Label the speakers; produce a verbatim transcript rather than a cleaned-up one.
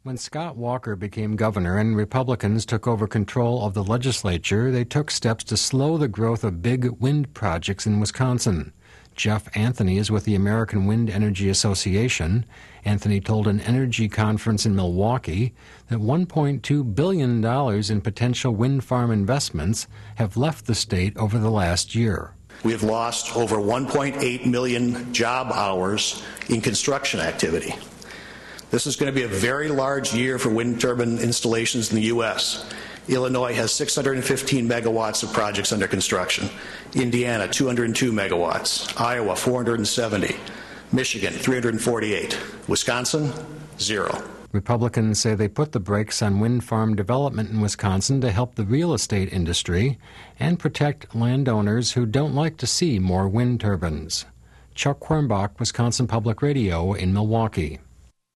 Speaker 1: When Scott Walker became governor and Republicans took over control of the legislature, they took steps to slow the growth of big wind projects in Wisconsin. Jeff Anthony is with the American Wind Energy Association. Anthony told an energy conference in Milwaukee that one point two billion dollars in potential wind farm investments have left the state over the last year.
Speaker 2: We have lost over one point eight million job hours in construction activity. This is going to be a very large year for wind turbine installations in the U S Illinois has six hundred fifteen megawatts of projects under construction. Indiana, two hundred two megawatts. Iowa, four hundred seventy. Michigan, three hundred forty-eight. Wisconsin, zero.
Speaker 1: Republicans say they put the brakes on wind farm development in Wisconsin to help the real estate industry and protect landowners who don't like to see more wind turbines. Chuck Quirmbach, Wisconsin Public Radio in Milwaukee.